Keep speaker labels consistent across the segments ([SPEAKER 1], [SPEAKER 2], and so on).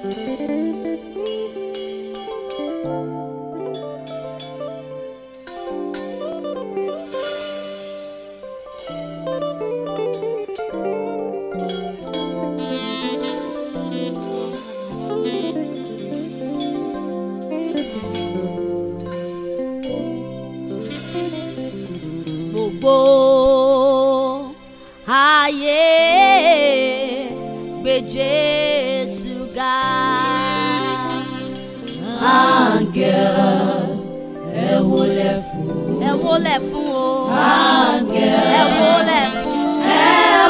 [SPEAKER 1] Ayé gbé Jésù ga.
[SPEAKER 2] Áńgẹ́l ẹ wólẹ̀ fún.
[SPEAKER 1] Ẹ wólẹ̀ fún o.
[SPEAKER 2] Áńgẹ́l
[SPEAKER 1] ẹ wólẹ̀ fún.
[SPEAKER 2] ẹ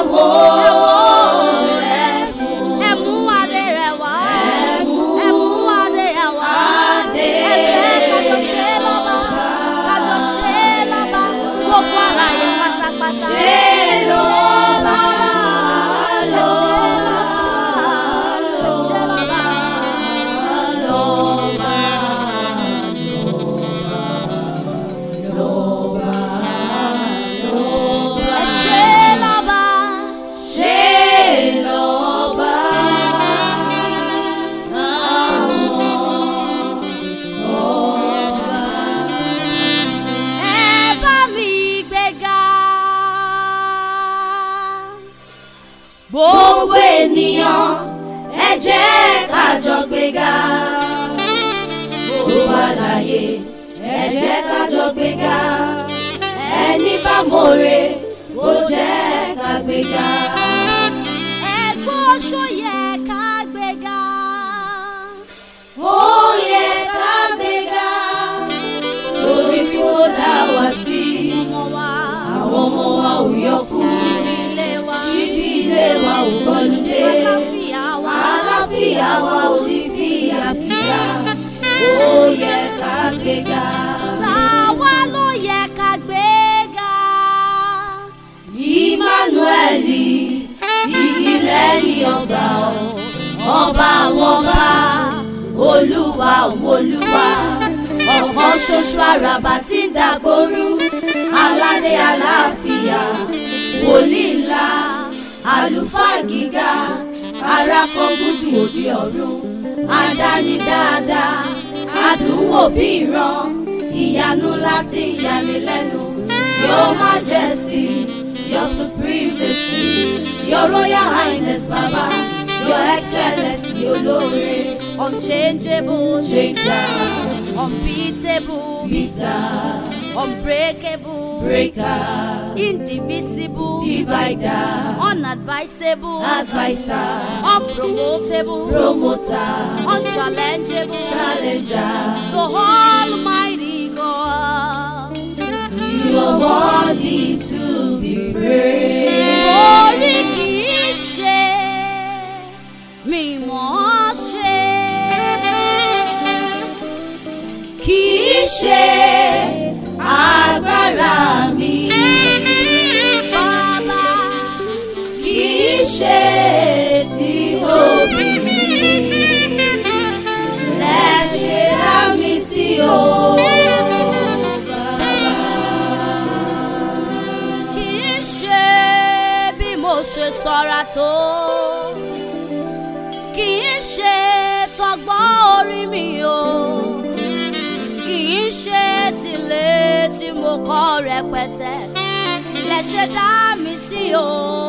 [SPEAKER 2] wólẹ̀ fún.
[SPEAKER 1] Ẹ mú adé rẹ̀ wá.
[SPEAKER 2] Ẹ mú
[SPEAKER 1] adé rẹ̀ wá.
[SPEAKER 2] adé
[SPEAKER 1] Ẹ jẹ́ kájọ ṣe lọ́ba. Kájọ ṣe lọ́ba. Gbogbo àlàyé pátápátá.
[SPEAKER 2] Ṣe lọ́ba. Gbogbo ènìyàn ẹ jẹ́ ká jọ gbéga. Gbogbo àlàyé ẹ jẹ́ ká jọ gbéga. Ẹni bá mọ̀re ó jẹ́ ká gbéga.
[SPEAKER 1] Ẹ̀gbọ́n ṣó yẹ ká gbéga.
[SPEAKER 2] Ó yẹ ká gbéga. Torí bí ó dá wa sí. Àwọn ọmọ wa ò yọkú. Ṣíbí ilé wa ò gbọ́lúdé. Àlàáfíà wa ò ní fìyàfìyà. Ó yẹ ká gbéga.
[SPEAKER 1] Tàwa ló yẹ ká gbéga.
[SPEAKER 2] Ìmánúẹ́lì igi lẹ́yìn ọgbà ọba àwọn ọba. Olúwa àwọn olúwa. Ọ̀kan ṣoṣo àràbà tí ń dàgbòrú. Aládé àlàáfíà. Wòlíì ńlá. Àlùfáà gíga. Arákọ̀gùdù òde ọ̀run. Adáni dáadáa. Àdúnwò bí ìran. Ìyanu láti ìyanilẹ́nu. Your Majesty, Your Supremacy, Your Royal Highness Baba, Your Excellency olóore.
[SPEAKER 1] Unchangeable,
[SPEAKER 2] Changer,
[SPEAKER 1] unbeatable,
[SPEAKER 2] Beater,
[SPEAKER 1] unbreakable,
[SPEAKER 2] Breaker,
[SPEAKER 1] indivisible,
[SPEAKER 2] Divider,
[SPEAKER 1] unadvisable,
[SPEAKER 2] Advisor,
[SPEAKER 1] unpromotable,
[SPEAKER 2] Promoter,
[SPEAKER 1] unchallengeable,
[SPEAKER 2] Challenger.
[SPEAKER 1] the Almighty God.
[SPEAKER 2] You are worthy to be praised.
[SPEAKER 1] Orí kìí ṣe mímọ́ ṣe.
[SPEAKER 2] Kìí ṣe agbára mi.
[SPEAKER 1] Bàbá
[SPEAKER 2] Kìí ṣe títóbi mi. Lẹ́ṣẹ̀ dá mi sí o.
[SPEAKER 1] kìí ṣe bí mo ṣe ṣọ́ra tó. Kìí ṣe tọgbọ́n orí mi o. Kìí ṣe tìlé tí mo kọ́ rẹpẹtẹ. Lẹ́ṣẹ̀ dá mi sí o.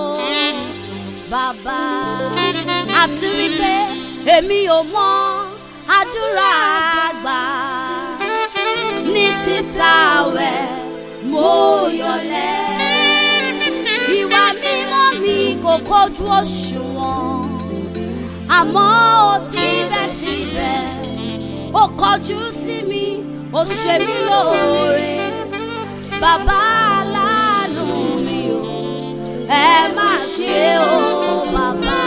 [SPEAKER 1] Bàbá àti wípé èmi ò mọ àdúrà àgbà. Ní títàwẹ̀ mo yọlẹ̀. Ìwà mímọ́ mi kò kójú òṣùwọ̀n. Àmọ́ ó síbẹ̀síbẹ̀ ó kọjú sí mi, ó ṣe mí lóore. Bàbá aláàánú mi o, ẹ má ṣe o bàbá.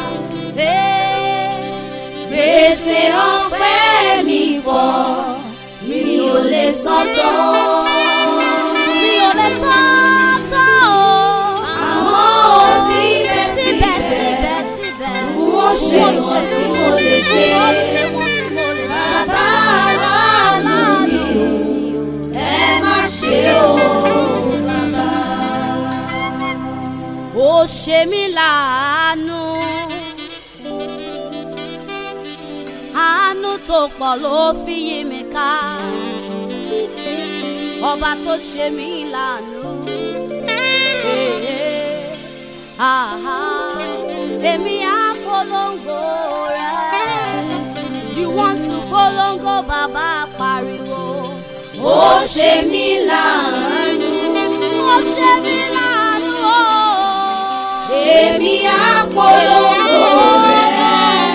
[SPEAKER 2] Gbèsè ọpẹ́ mi pọ̀, mi ò lè san tán.
[SPEAKER 1] Mi ò lè san tán o.
[SPEAKER 2] Àmọ́ síbẹ̀síbẹ̀ wọ́n ṣe wọ́n tí mo lè ṣe. Bàbá aláàánú mi o, ẹ má ṣe o bàbá.
[SPEAKER 1] Ó ṣe mí láàánú. àánú tó pọ̀ ló fi yí mi ká, ọba tó ṣe mí láàánú. Èmi á polongo rẹ̀. You want to polongo, bàbá pariwo.
[SPEAKER 2] Ó ṣe mí láàánú.
[SPEAKER 1] Ó ṣe mí láàánú o.
[SPEAKER 2] Èmi á polongo rẹ̀.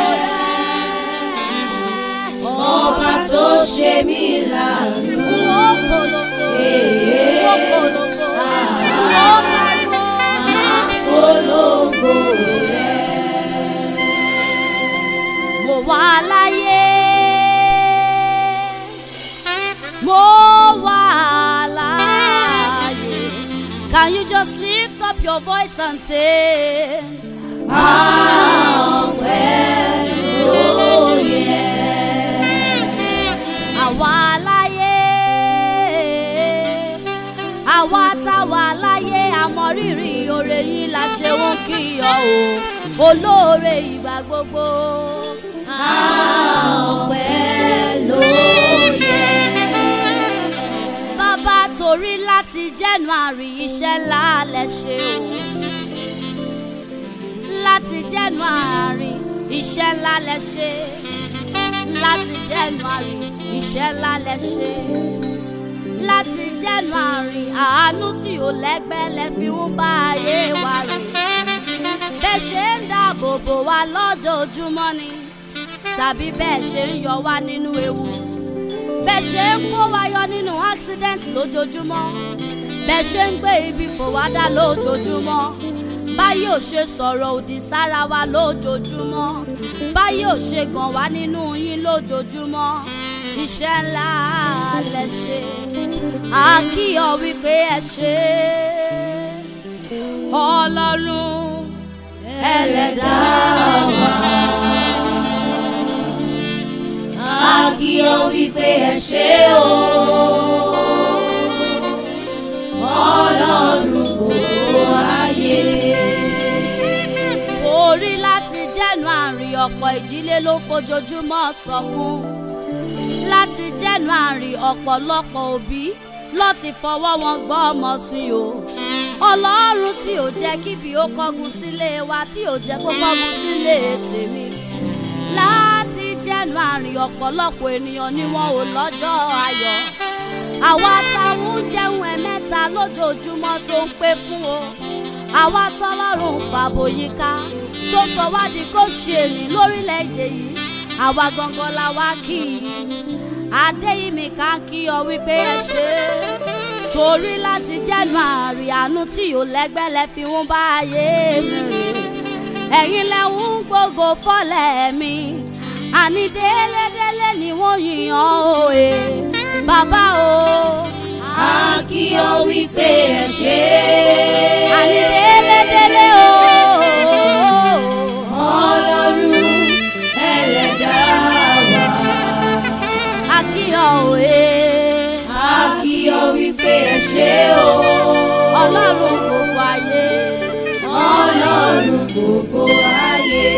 [SPEAKER 2] Ọba tó ṣe mí láàánú.
[SPEAKER 1] Ó polongo. Ó polongo. Ó pariwo.
[SPEAKER 2] Polongo rẹ̀.
[SPEAKER 1] Mo wà láyé. Mo wà láyé. Can you just lift up your voice and say,
[SPEAKER 2] Àwẹ̀ lóye.
[SPEAKER 1] àwa láyé, àwa tá wà láyé, àmọ́ rírì oore yín la ṣe ń kí ọ o, olóore ìgbà gbogbo.
[SPEAKER 2] Àwẹ̀ lóye.
[SPEAKER 1] Bàbá torí láti January iṣẹ́ ńlá lẹ ṣe o. Láti January iṣẹ́ ńlá lẹ ṣe. Láti January iṣẹ́ ńlá lẹ ṣe. Láti January àánú tí ò lẹ́gbẹ́ lẹ fi ń bá ayé wa rìn. Bẹ́ẹ̀ ṣe ń dáàbò bò wá lójoojúmọ́ ni, tàbí bẹ́ẹ̀ ṣe ń yọ wá nínú ewu. Bẹ́ẹ̀ ṣe ń kó wa yọ nínú accident lójoojúmọ́. Bẹ́ẹ̀ ṣe ń gbé ibi fò wá dá lójoojúmọ́. Báyìí ò ṣe sọ̀rọ̀ òdì sára wa lójoojúmọ́. Báyìí ò ṣe gàn wá nínú yín lójoojúmọ́. Iṣẹ́ ńlá lẹ ṣe, a kí ọ wípé ẹ ṣe. Ọlọ́run
[SPEAKER 2] Ẹlẹ́dàá wa. A kí ọ wípé ẹ ṣé o. Ọlọ́run gbogbo ayé.
[SPEAKER 1] Torí láti January ọ̀pọ̀ ìdílé ló fojoojúmọ́ sọkún. Láti January ọ̀pọ̀lọpọ̀ òbí ló ti fọwọ́ wọn gbọ́ ọmọ sí o. Ọlọ́run tí ò jẹ́ kíbi ó kọ́gun sílé wa, tí ò jẹ́ kó kọ́gun sílé tèmi. Láti January ọ̀pọ̀lọpọ̀ ènìyàn ni wọn ò lọ́jọ́ ayọ̀. Àwa táwọn ń jẹun ẹ̀mẹ́ta lójoojúmọ́ tó ń pé fún o. Àwa tọ́lọ́run fàbò yíká tó sọ wá di kó ṣe ní lórílẹ̀‐èdè yìí. Àwa gangan la wá kí i. Adéyìnmí ká kí ọ wípé ẹ ṣe. Torí láti January àánú tí ò lẹ́gbẹ́ lẹ fi ń bá ayé mi rìn. Ẹ̀yin lẹ ń gbógo fọ́lẹ̀ mi. Àní délédélé ni wọ́n yìnyàn òye. Bàbá o.
[SPEAKER 2] A kí ọ wípé ẹ ṣé.
[SPEAKER 1] Àní délédélé o.
[SPEAKER 2] Ọlọ́run Ẹlẹ́dàá wa.
[SPEAKER 1] A kí ọ òye.
[SPEAKER 2] A kí ọ wípé ẹ ṣé o.
[SPEAKER 1] Ọlọ́run gbogbo ayé.
[SPEAKER 2] Ọlọ́run gbogbo ayé.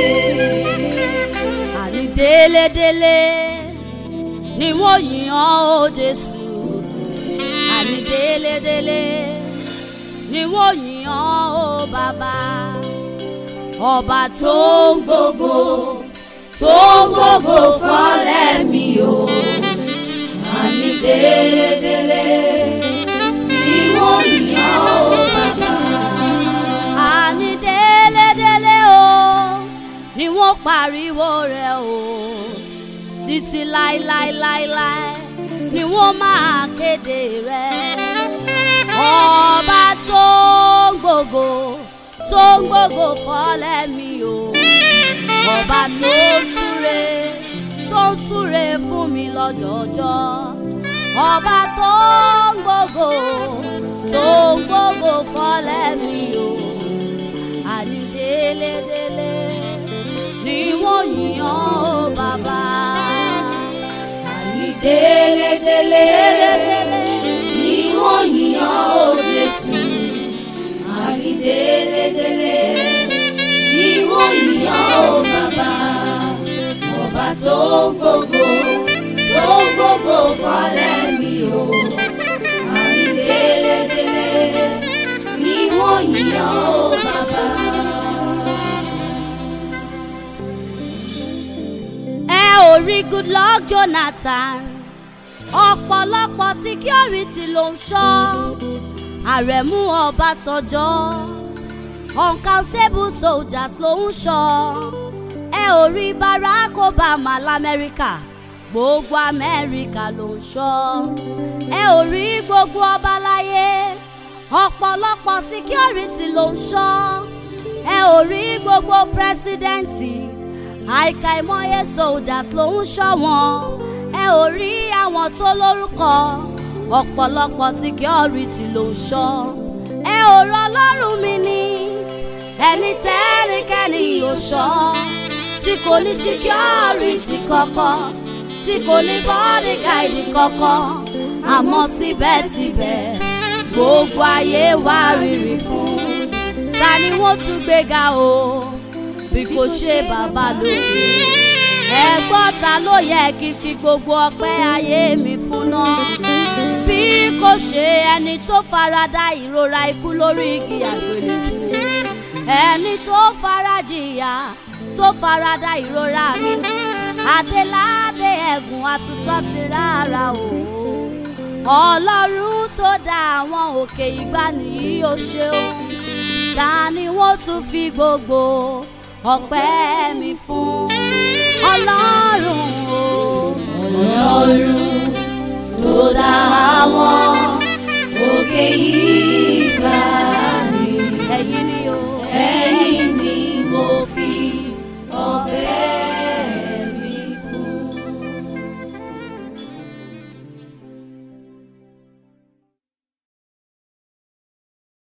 [SPEAKER 1] Àní délédélé ni wọ́n yìnyàn ó Jésù. Àní délédélé ni wọ́n yìnyàn ó Bàbá. Ọba tó ń gbógo,
[SPEAKER 2] Tó gbogbo fọ́lẹ̀ mi o. Àní délédélé ni wọ́n yàn ó bàbá.
[SPEAKER 1] àní délédélé o ni wọ́n pariwo rẹ̀ o. Títí láíláíláíláí ni wọ́n máa kéde rẹ̀. Ọba tó ń gbógo, tó ń gbógo fọ́lẹ̀ mi o. Ọba tó ń súre fún mi lọ́jọ́jọ́. Ọba tó ń gbógo fọ́lẹ̀ mi o. Àní délédélé ni wọ́n yìnyàn ó Bàbá.
[SPEAKER 2] Àní délédélé ni wọ́n yàn ó Jésù. Àní délédélé ni wọ́n yàn ó bàbá. Ọba tó gbogbo falẹ̀ mi o. Àní délédélé ni wọ́n yíyan o bàbá.
[SPEAKER 1] Ẹ ò rí Goodluck Jonathan, ọ̀pọ̀lọpọ̀ security ló ń ṣọ́. Àrẹ̀mú Ọbásanjọ́, uncountable soldiers ló ń ṣọ́. Ẹ ò rí Barack Obama l'Amẹ́ríkà, gbogbo Amẹ́ríkà ló ń ṣọ́. Ẹ ò rí gbogbo ọba láyé, ọ̀pọ̀lọpọ̀ security ló ń ṣọ́. Ẹ ò rí gbogbo pírẹsidẹ́ǹtì, àìkàìmọye soldiers ló ń ṣọ́ wọn. Ẹ ò rí àwọn tó lórúkọ, ọ̀pọ̀lọpọ̀ security ló ń ṣọ́. Ẹ ò rọ Ọlọ́run mi ní ẹni tẹ́nikẹ́ni ò ṣọ́, tí kò ní security kankan, tí kò ní bodyguard kankan. Àmọ́ síbẹ̀síbẹ̀ gbogbo ayé wá rírì fún. Ta ni wọ́n tún gbéga o bí kò ṣe bàbá lókè? Ẹ̀gbọ́n ta ló yẹ kí n fi gbogbo ọpẹ́ ayé mi fún náà? Bí kò ṣe ẹni tó farada ìrora ikú lórí igi àgbélébùú, ẹni tó farajìyà tó farada ìrora mi, adéládé ẹ̀gùn àtúntọ́ sí rárá o. Ọlọ́run tó dá àwọn òkè ìgbàanì yìí ó ṣeun. Ta ni wọ́n tún fi gbogbo ọpẹ́ mi fún? Ọlọ́run o.
[SPEAKER 2] Ọlọ́run tó dá àwọn òkè yìí gbà.